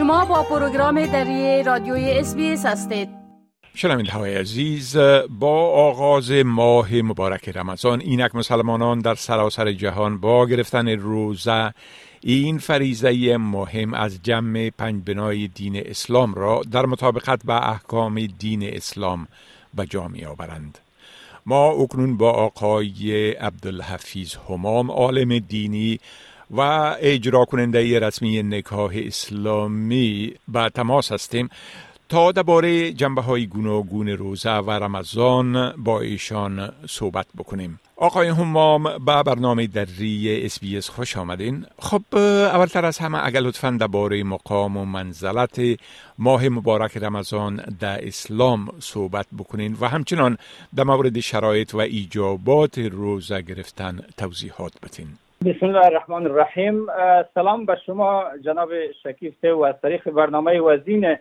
شما با پروگرام دری رادیوی SBS هستید. شنونده‌های عزیز، با آغاز ماه مبارک رمضان اینک مسلمانان در سراسر جهان با گرفتن روزه این فریضه مهم از جمع پنج بنای دین اسلام را در مطابقت با احکام دین اسلام به جا می‌آورند. ما اکنون با آقای عبدالحفیظ همام، عالم دینی و اجرا کننده رسمی نکاح اسلامی به تماس هستیم تا درباره جنبه‌های گوناگون روزه و رمضان با ایشان صحبت بکنیم. آقای همام، به برنامه دری SBS خوش آمدین. خب اولتر از همه اگر لطفاً درباره مقام و منزلت ماه مبارک رمضان در اسلام صحبت بکنین و همچنان در مورد شرایط و ایجابات روزه گرفتن توضیحات بدین. بسم الله الرحمن الرحیم. سلام به شما جناب شکیف و از طریق برنامه وزین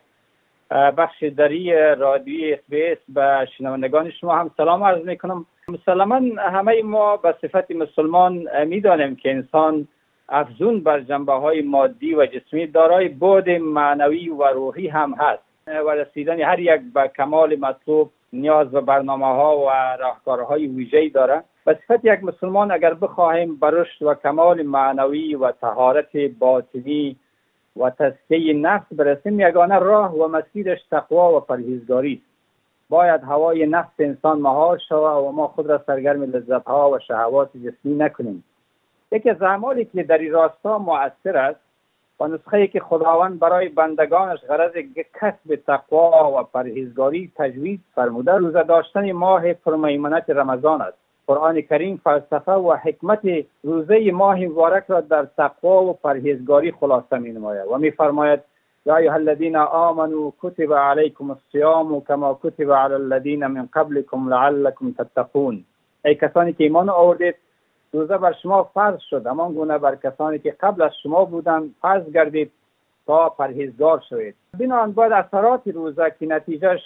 بخش دری رادیوی SBS به شنوندگان شما هم سلام عرض میکنم. مسلماً همه ما به صفت مسلمان میدانیم که انسان افزون بر جنبه‌های مادی و جسمی دارای بعد معنوی و روحی هم هست و رسیدن هر یک به کمال مطلوب نیاز به برنامه‌ها و راهکارهای ویژه‌ای دارد. به صفت یک مسلمان اگر بخواهیم به رشد و کمال معنوی و طهارت باطنی و تزکیه نفس برسیم، یگانه راه و مسیرش تقوا و پرهیزگاری است. باید هوای نفس انسان مهار شود و ما خود را سرگرم لذت‌ها و شهوات جسمی نکنیم. یکی از اعمالی که در این راستا مؤثر است و نسخه‌ای که خداوند برای بندگانش غرض کسب تقوا و پرهیزگاری تجویز فرموده، روزه داشتن ماه پرمیمنت رمضان است. قرآن کریم فلسفه و حکمت روزه ماه مبارک را در تقوا و پرهیزگاری خلاصه می‌نماید و می‌فرماید یا ایها الذین آمنوا کتب علیکم الصیام کما کتب علی الذین من قبلکم لعلکم تتقون. ای کسانی که ایمان آوردید، روزه بر شما فرض شد همان گونه بر کسانی که قبل از شما بودند فرض گردید تا پرهیزگار شوید. بنابراین باید اثرات روزه که نتیجهش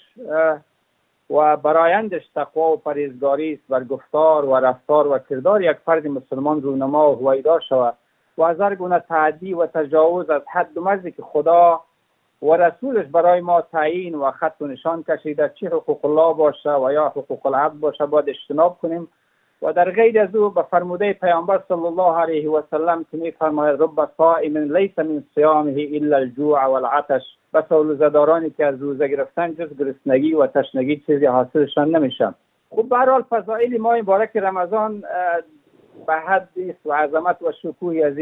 و برایندش تقوا و پرهیزگاری است بر گفتار و رفتار و کردار یک فرد مسلمان رونما و هویدا شود و از هر گونه تعدی و تجاوز از حد و مرزی که خدا و رسولش برای ما تعیین و خط و نشان کشیده، چه حقوق الله باشه و یا حقوق العبد باشه، باید اجتناب کنیم و در غیر از او به فرموده پیامبر صلی الله علیه و سلم که می‌فرماید رب صائم لیس من صیامه الا الجوع والعطش، بس روزه‌دارانی که از روزه گرفتن جز گرسنگی و تشنگی چیزی حاصلشان نمیشه. خب به هر حال فضائل ماه مبارک رمضان به حدی و عظمت و شکوهی از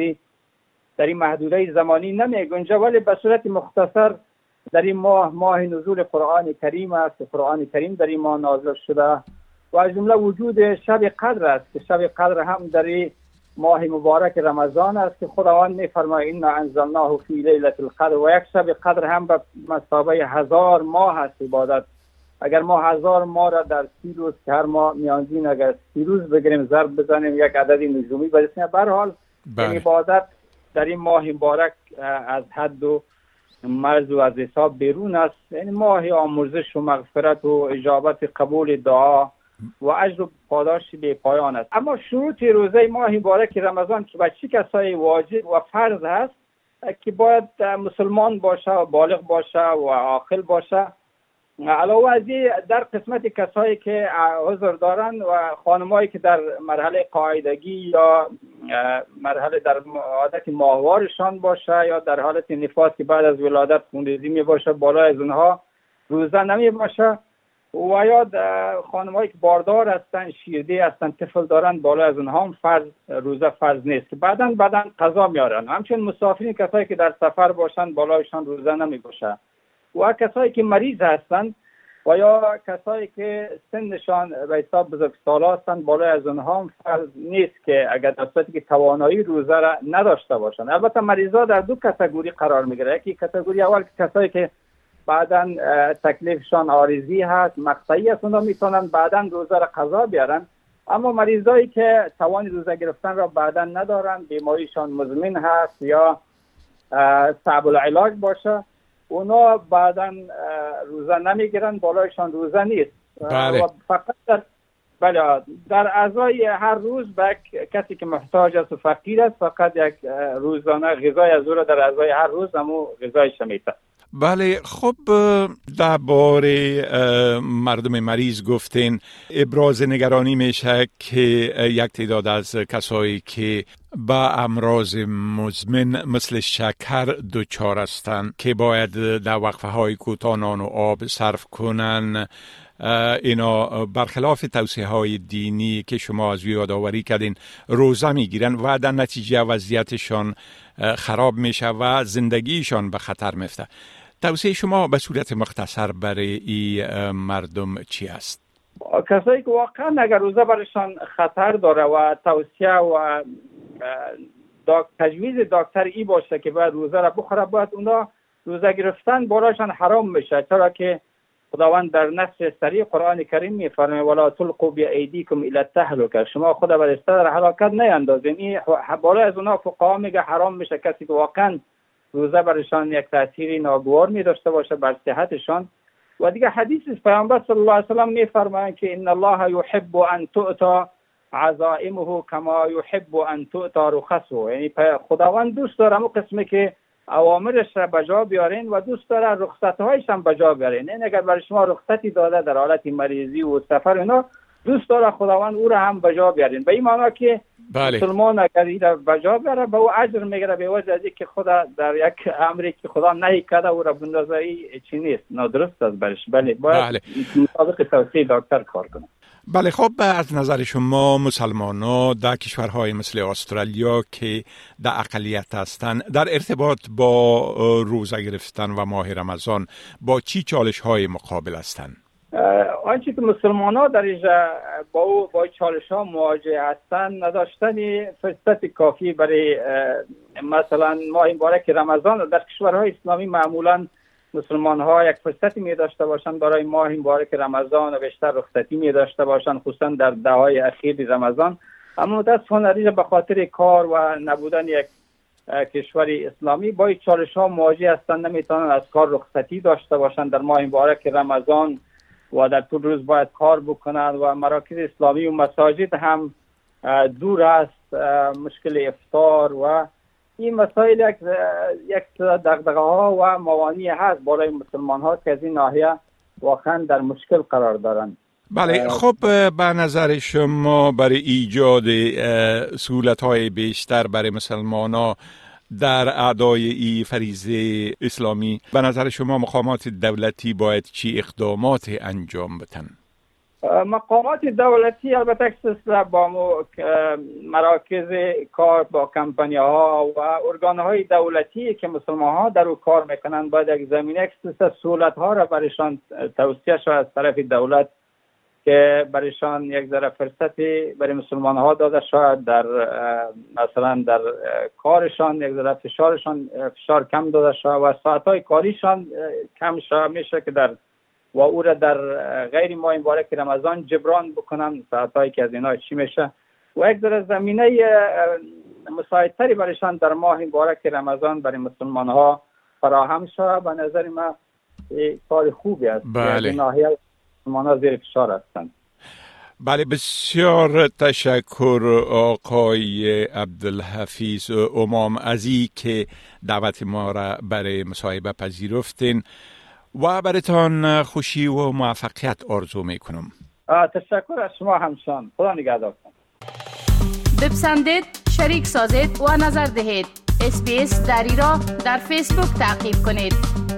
در این محدوده زمانی نمی‌گنجه، ولی به صورت مختصر در این ماه نزول قرآن کریم است. قرآن کریم در این ماه نازل شده و از جمله وجود شب قدر است که شب قدر هم در این ماه مبارک رمضان است که خداوند می‌فرماید انا انزلناه فی لیلة القدر و یک شب قدر هم به مثابه 1000 ماه است عبادت. اگر ما 1000 ماه را در 30 روز که هر ماه میانگین اگر 30 روز بگیریم ضرب بزنیم یک عدد نجومی برسیم، به هر حال این عبادت در این ماه مبارک از حد و مرز و از حساب بیرون است. یعنی ماه آمرزش و مغفرت و اجابت قبول دعا و اجر و پاداش بی پایان است. اما شروط روزه ماه مبارک رمضان که به چه کسایی واجب و فرض هست که باید مسلمان باشه و بالغ باشه و عاقل باشه. علاوه از این در قسمت کسایی که عذر دارن و خانمایی که در مرحله قاعدگی یا مرحله در عادت ماهوارشان باشه یا در حالت نفاس که بعد از ولادت خونریزی می باشه، بالای از اونها روزه نمی باشه و یا خانمایی که باردار هستن، شیرده هستن، طفل دارن، بالای از اونها هم روزه فرض نیست که بعداً قضا میارن. همچنین مسافرین کسایی که در سفر باشن بالایشان روزه نمی باشه و کسایی که مریض هستند و یا کسایی که سنشان به حساب بزرگسالا هستند بالای از اونها هم فرض نیست که اگر در صورتی که توانایی روزه را نداشته باشند. البته مریضا در دو کاتگوری قرار میگیره. یکی کاتگوری اول کسایی که بعداً تکلیفشان عارضی هست، مقطعی است، اونها میتونن بعداً روزه را قضا بیارن. اما مریضایی که توان روزه گرفتن را بعداً ندارن، بیماریشان مزمن هست یا صعب العلاج باشه، اونا بعداً روزه نمیگیرن، بالایشان روزه نیست. بله. و فقط بله، در ازای هر روز به کسی که محتاج است و فقیر است فقط یک روزانه غذای از او را در ازای هر روز همو غذایش میده. بله، خب درباره مردم مریض گفتین، ابراز نگرانی میشه که یک تعداد از کسایی که با امراض مزمن مثل شکر دچار هستند که باید در وقفه های کوتاه نان و آب صرف کنن، اینا برخلاف توصیه های دینی که شما از یادآوری کردین روزه میگیرن و در نتیجه وضعیتشان خراب میشه و زندگیشان به خطر میفته. توصیه شما به صورت مختصر برای این مردم چی است؟ کسایی که واقعا اگر روزه برشان خطر داره و توصیه و تجویز دکتر ای باشه که باید روزه را بخوره، باید اونا روزه گرفتن برایشان حرام میشه، چرا که خداوند در نص صریح قرآن کریم میفرمه ولا تلقوا بایدیکم الی التهلکه، شما خود بر در هلاکت نیندازین. این بالای از اونا فقها میگه حرام میشه کسی که واقعا روزه برشان یک تأثیری ناگوار می داشته باشه بر صحتشان. و دیگه حدیث پیامبر صلی الله علیه و سلم میفرمایند که ان الله یحب ان تؤتى عزائمه کما یحب ان تؤتى رخصه، یعنی خداوند دوست داره اون قسمی که اوامرش را به جا بیارین و دوست داره رخصت‌هایش هم به جا بیارین. این اگر برای شما رخصتی داده در حالت مریضی و سفر اینا، دوست داره خداوند او را هم به جا بیارین. به این معنی که مسلمان اگر این را به جا بیاره به او اجر میگیره، به وجه از اینکه خدا در یک امری که خدا نهی کرده او را بندازه، چی نیست، نادرست است برش. بله، باید مطابق توصیه دکتر کار کنه. بله، خب از نظر شما مسلمان‌ها در کشورهای مثل استرالیا که در اقلیت هستند در ارتباط با روزه گرفتن و ماه رمضان با چی چالش‌های مقابل هستند؟ آنچه که مسلمان‌ها در اینجا با چالش‌ها مواجه هستند، نداشتن فرصت کافی برای مثلا ماه مبارک رمضان. در کشورهای اسلامی معمولاً مسلمان‌ها یک فرصتی می داشته باشند برای ماه مبارک رمضان و بیشتر رخصتی می داشته باشند، خصوصا در دهه‌های اخیر رمضان. اما متأسفانه به خاطر کار و نبودن یک کشور اسلامی با چالش‌ها مواجه هستند، نمیتونن از کار رخصتی داشته باشند در ماه مبارک رمضان و در طول روز باید کار بکنند و مراکز اسلامی و مساجد هم دور است، مشکل افطار و این مسائل یک دغدغه‌ها و موانع هست برای مسلمان‌ها که از این ناحیه واقعا در مشکل قرار دارند. بله، خب به نظر شما برای ایجاد سهولت‌های بیشتر برای مسلمان‌ها در ادای این فریضه اسلامی، به نظر شما مقامات دولتی باید چی اقدامات انجام بدن؟ مقامات دولتی البته سلسله با مراکز کار با کمپانی ها و ارگان های دولتی که مسلمان ها در او کار میکنند باید یک زمینه سهولت ها را برایشان توصیه شود از طرف دولت که برایشان یک ذره فرصتی برای مسلمان ها داده شود، در مثلا در کارشان یک ذره فشار کم داده شود و ساعت های کاریشان کم شود، میشه که در و او را در غیر ماه مبارک رمضان جبران بکنن ساعتایی که از اینا چی میشه و یک ذره زمینه مساعدتری برایشان در ماه مبارک رمضان برای مسلمان ها فراهم شود. به نظر من کار خوبی است. بله. این ناحیه مسلمان ها زیر فشار هستند. بله، بسیار تشکر آقای عبدالحفیظ امام عزی که دعوت ما را برای مصاحبه پذیرفتین و براتان خوشی و موفقیت آرزو میکنم. تشکر از شما همچنان. خدا نگهدار. بپسندید، شریک سازید و نظر دهید. SBS دری را در فیسبوک تعقیب کنید.